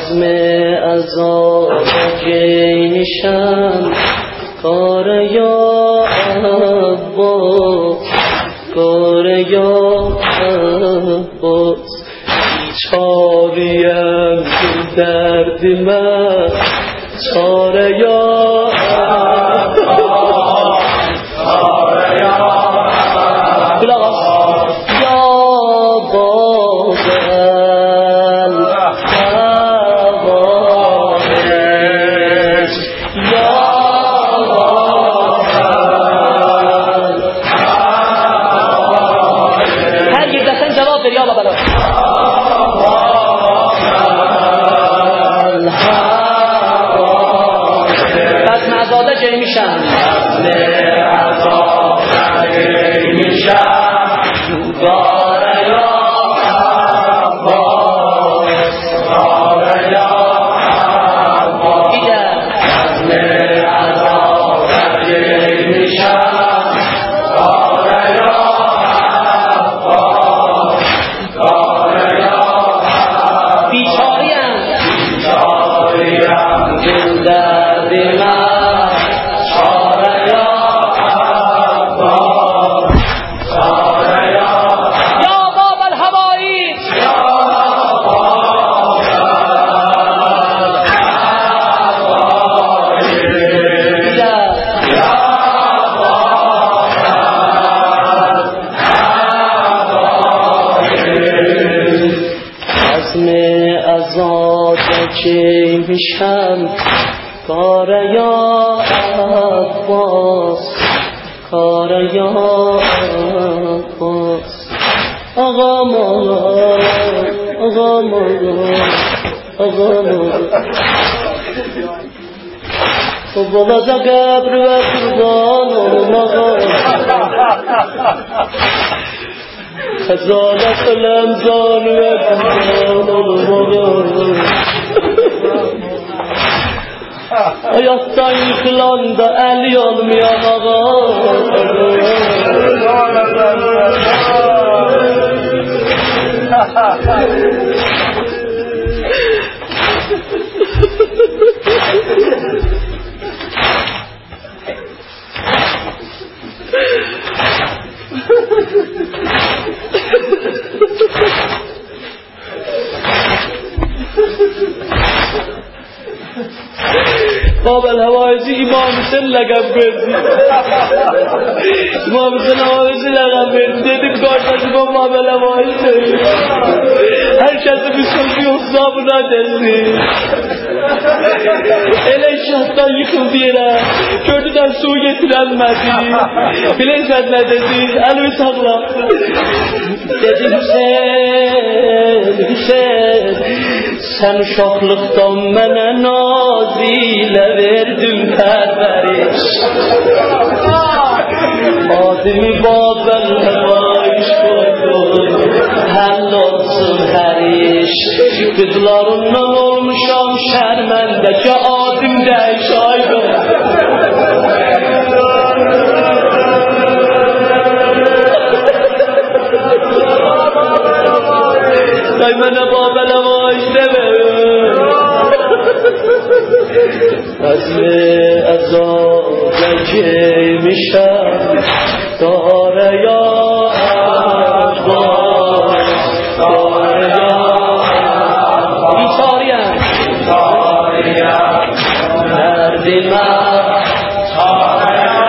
عزم عذاب میشم کار یا عباس کار یا عباس بیچاریم که درد من چاره یا عباس چاره یا عباس یا بابل میشم میشم کار یا عباس کار یا عباس آقا مولا آقا مولا آقا مولا بابا از قبر و قربان آقا خزانت لمزان و قربان آقا hayattan yıkılan da el olmayan باب الهوایزی امام حسین لقب بردی امام حسین هوایزی لقب بردی dedim kardeşim باب الهوایزی herkesi bir sözü hesabına derdi ele şahtan yıkıldı yere kötüden su getirenmedi bilirsen ne dedi elimi sakla dedi Hüseyin sen uşaqlıqdan mənə nazilə verdin pərvəriş adimi Babəllə baş koydun həll olsun hər iş qızlarından olmuşam şərməndə ki adim dəyiş aydın day mənə Babəllə baş demə عزم عذاب میشم کار یا عباس کار یا بیچاریم درد من کار یا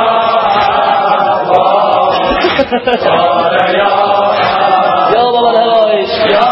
عباس کار یا بابا الهوایش یا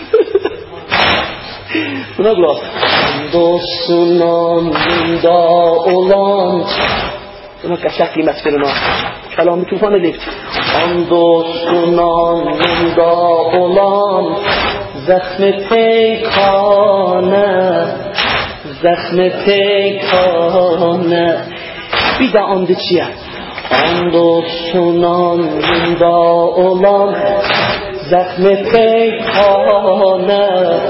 Buna qulaq. Dostunanda olan. Buna qəşəng qiymət verin o. Kəlamı tufan eləyib. Dostunanda olan zəxmi peykane bir də and içiyə. Dostunanda olan zəxmi peykane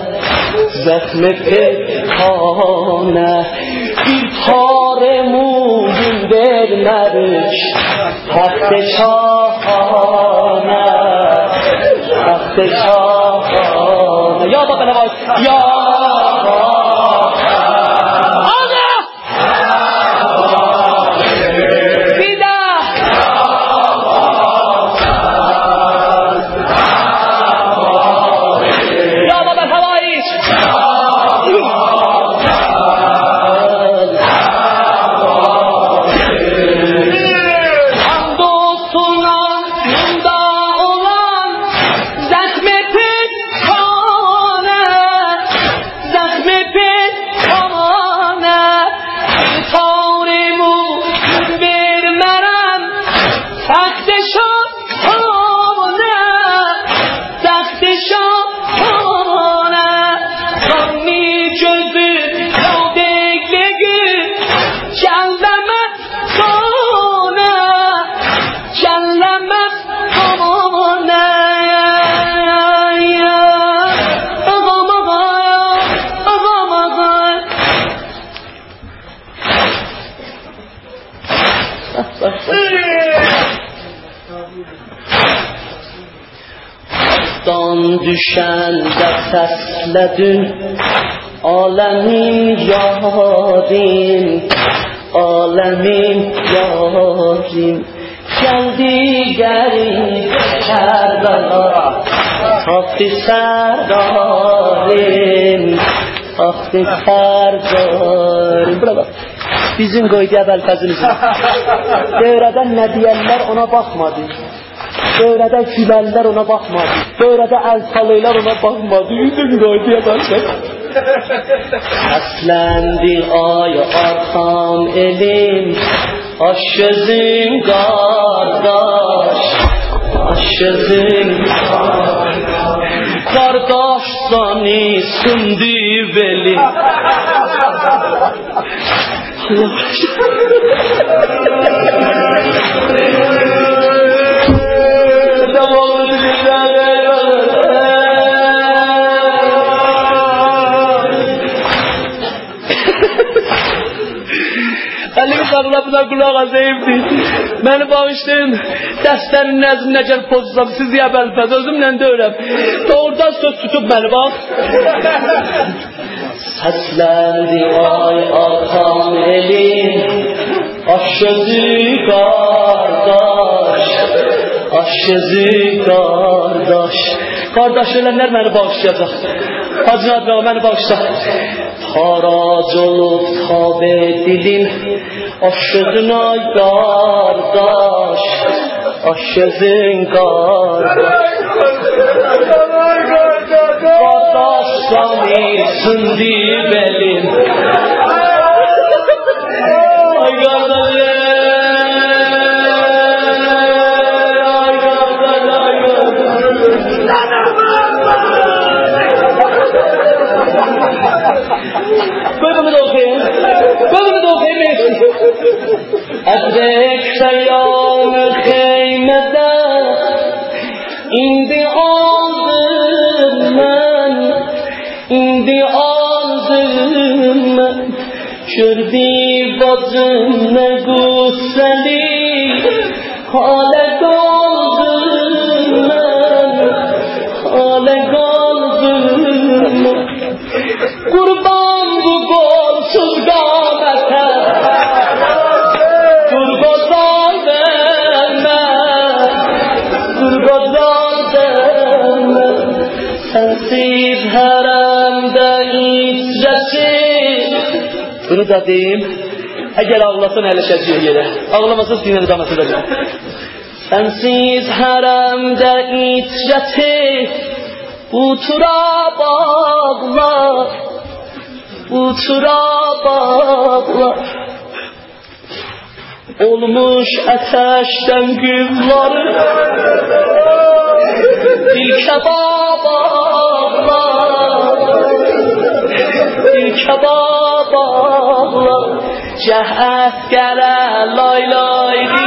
bir tare muhim vermərik taxt şahane ya da bana var ya düşəndə səslədin aləmin yarim gəldi qərib Kərbəla taxtı sərdarim bura bax bizim qoydu Əbəlfəzimizin dövrədən nə deyərlər ona baxmadı dövrədə gülərlər ona baxmadı dövrədə əl salıylar ona baxmadı yüzün qoydu Əbəlfəz əsləndi ay arxam elim aşözün qardaş qardaşsani sündü belim Əlimi sağla buna qulaq azayımdır. Məni bağışlayın. Dərslərin nəzm nəcər pozsam sizi Əbəlfəz özümlə deyirəm. Doğrudan söz tutub məni bax. Səsləndi ay arxam elim aşözü qardaş qardaş ölənlər məni bağışlayacaq. Hacı Nadra məni bağışla. Harac olub tabe dilim aşözün ay qardaş qardaş sani sündü belim ay qardaş Bölümü de okuyayım. Edrek seyyamı kıymede indi aldım ben Kürdü bacım ne güzeli hale kaldım Kurban bu golsuz gamete Kurgozan verme Sensiz haremde icresi Bunu da deyim Eğer ağlasın eleşeceği yere Ağlamasın sinirli daması edeceğim Sensiz haremde icreti bu tura bağlar, bu tura bağlar. Olmuş ateşten gülları, dil kebab ağlar, dil kebab ağlar. Cəhət gələ lay lay